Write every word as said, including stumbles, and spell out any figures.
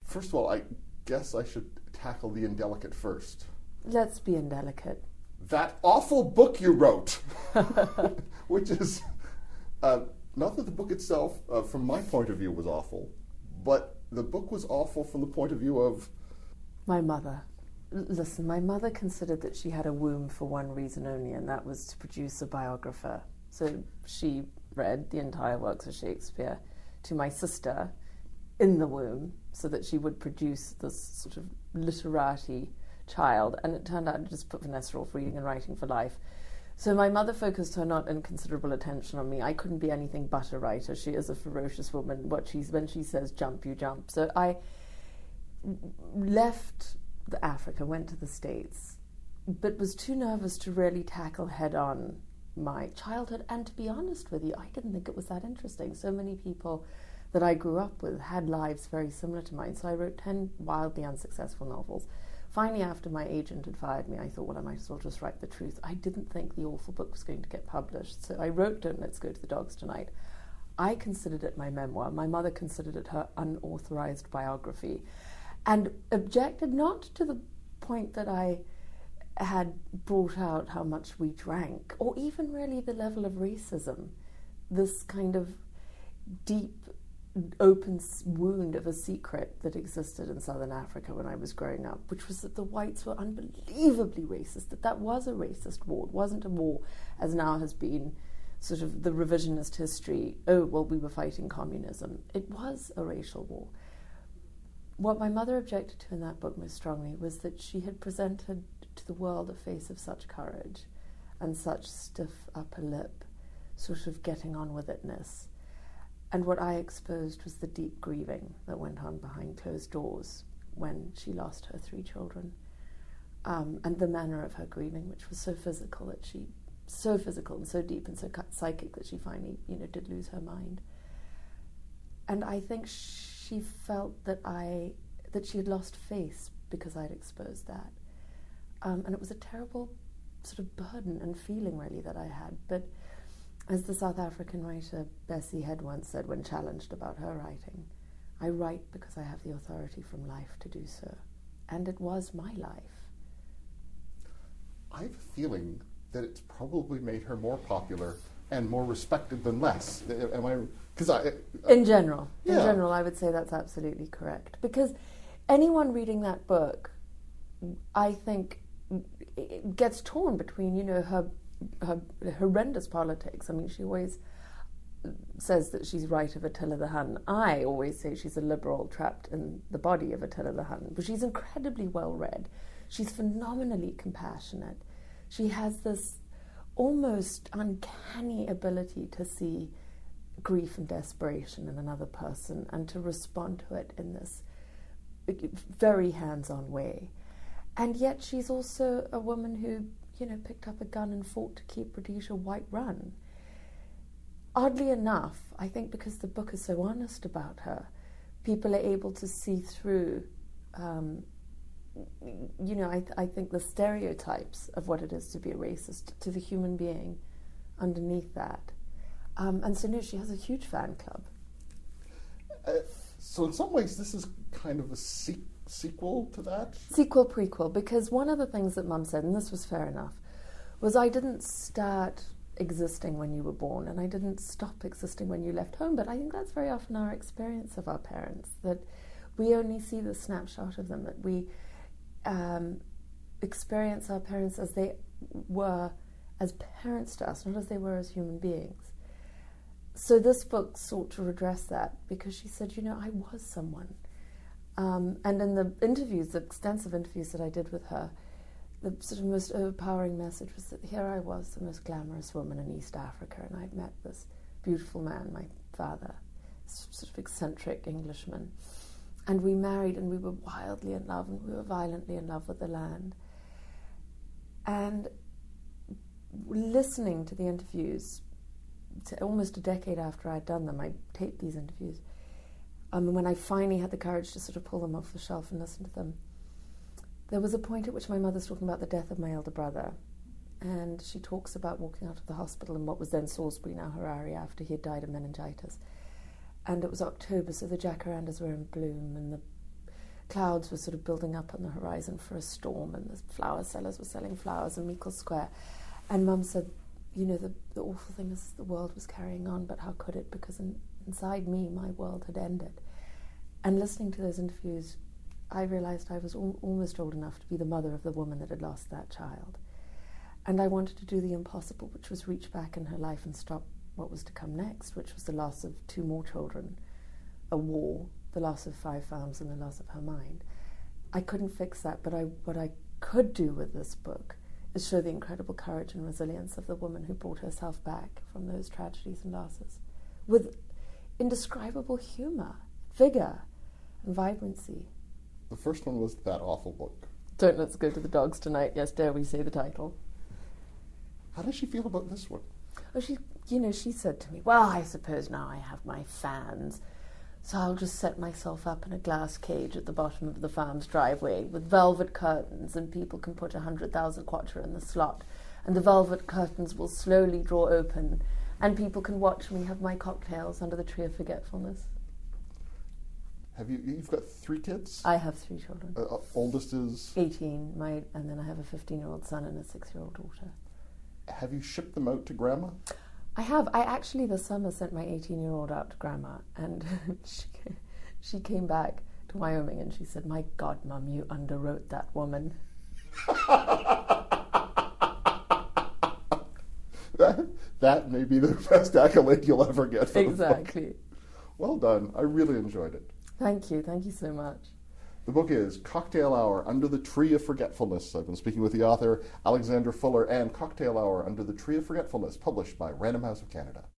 First of all, I guess I should tackle the indelicate first. Let's be indelicate. That awful book you wrote, which is, uh, not that the book itself, uh, from my point of view, was awful, but the book was awful from the point of view of... My mother. L- listen, my mother considered that she had a womb for one reason only, and that was to produce a biographer. So she read the entire works of Shakespeare to my sister in the womb so that she would produce this sort of literati child, and it turned out to just put Vanessa off reading and writing for life. So my mother focused her not inconsiderable attention on me. I couldn't be anything but a writer. She is a ferocious woman. What she's when she says jump, you jump. So I left the Africa, went to the States, but was too nervous to really tackle head on my childhood. And to be honest with you, I didn't think it was that interesting. So many people that I grew up with had lives very similar to mine. So I wrote ten wildly unsuccessful novels. Finally, after my agent had fired me, I thought, well, I might as well just write the truth. I didn't think the awful book was going to get published. So I wrote Don't Let's Go to the Dogs Tonight. I considered it my memoir. My mother considered it her unauthorized biography, and objected not to the point that I had brought out how much we drank, or even really the level of racism, this kind of deep, open wound of a secret that existed in Southern Africa when I was growing up, which was that the whites were unbelievably racist, that that was a racist war. It wasn't a war, as now has been sort of the revisionist history, oh, well, we were fighting communism. It was a racial war. What my mother objected to in that book most strongly was that she had presented to the world a face of such courage and such stiff upper lip, sort of getting on with itness. And what I exposed was the deep grieving that went on behind closed doors when she lost her three children, um, and the manner of her grieving, which was so physical that she, so physical and so deep and so psychic that she finally, you know, did lose her mind. And I think she felt that I, that she had lost face because I'd exposed that, um, and it was a terrible sort of burden and feeling really that I had, but. As the South African writer Bessie Head once said when challenged about her writing, I write because I have the authority from life to do so. And it was my life. I have a feeling that it's probably made her more popular and more respected than less. Am I? Because I. Uh, in general, yeah. in general, I would say that's absolutely correct. Because anyone reading that book, I think, it gets torn between, you know, her. her horrendous politics. I mean, she always says that she's right of Attila the Hun. I always say she's a liberal trapped in the body of Attila the Hun. But she's incredibly well-read. She's phenomenally compassionate. She has this almost uncanny ability to see grief and desperation in another person and to respond to it in this very hands-on way. And yet she's also a woman who you know, picked up a gun and fought to keep Rhodesia white-run. Oddly enough, I think because the book is so honest about her, people are able to see through, um, you know, I, th- I think the stereotypes of what it is to be a racist, to the human being underneath that. Um, and so, no, she has a huge fan club. Uh, so in some ways, this is kind of a sequel. Sequel to that? Sequel, prequel, because one of the things that Mum said, and this was fair enough, was I didn't start existing when you were born, and I didn't stop existing when you left home, but I think that's very often our experience of our parents, that we only see the snapshot of them, that we um, experience our parents as they were as parents to us, not as they were as human beings. So this book sought to redress that, because she said, you know, I was someone. Um, and in the interviews, the extensive interviews that I did with her, the sort of most overpowering message was that here I was, the most glamorous woman in East Africa, and I'd met this beautiful man, my father, sort of eccentric Englishman. And we married, and we were wildly in love, and we were violently in love with the land. And listening to the interviews, to almost a decade after I'd done them, I taped these interviews, Um, and when I finally had the courage to sort of pull them off the shelf and listen to them, there was a point at which my mother's talking about the death of my elder brother, and she talks about walking out of the hospital in what was then Salisbury, now Harare, after he had died of meningitis. And it was October, so the jacarandas were in bloom, and the clouds were sort of building up on the horizon for a storm, and the flower sellers were selling flowers in Meikle Square. And Mum said, you know, the, the awful thing is the world was carrying on, but how could it? Because in, inside me, my world had ended. And listening to those interviews, I realized I was al- almost old enough to be the mother of the woman that had lost that child. And I wanted to do the impossible, which was reach back in her life and stop what was to come next, which was the loss of two more children, a war, the loss of five farms, and the loss of her mind. I couldn't fix that, but I, what I could do with this book is show the incredible courage and resilience of the woman who brought herself back from those tragedies and losses with indescribable humour, vigour, and vibrancy. The first one was That Awful Book. Don't Let's Go to the Dogs Tonight. Yes, dare we say the title. How does she feel about this one? Oh, she, you know, she said to me, well, I suppose now I have my fans, so I'll just set myself up in a glass cage at the bottom of the farm's driveway with velvet curtains, and people can put a hundred thousand kwacha in the slot, and the velvet curtains will slowly draw open, and people can watch me have my cocktails under the tree of forgetfulness. Have you? You've got three kids? I have three children. Uh, oldest is eighteen, my, and then I have a fifteen-year-old son and a six-year-old daughter. Have you shipped them out to Grandma? I have. I actually this summer sent my eighteen-year-old out to Grandma, and she, she came back to Wyoming and she said, my God, Mum, you underwrote that woman. that, that may be the best accolade you'll ever get for Exactly. the book. Well done. I really enjoyed it. Thank you. Thank you so much. The book is Cocktail Hour Under the Tree of Forgetfulness. I've been speaking with the author, Alexandra Fuller, and Cocktail Hour Under the Tree of Forgetfulness, published by Random House of Canada.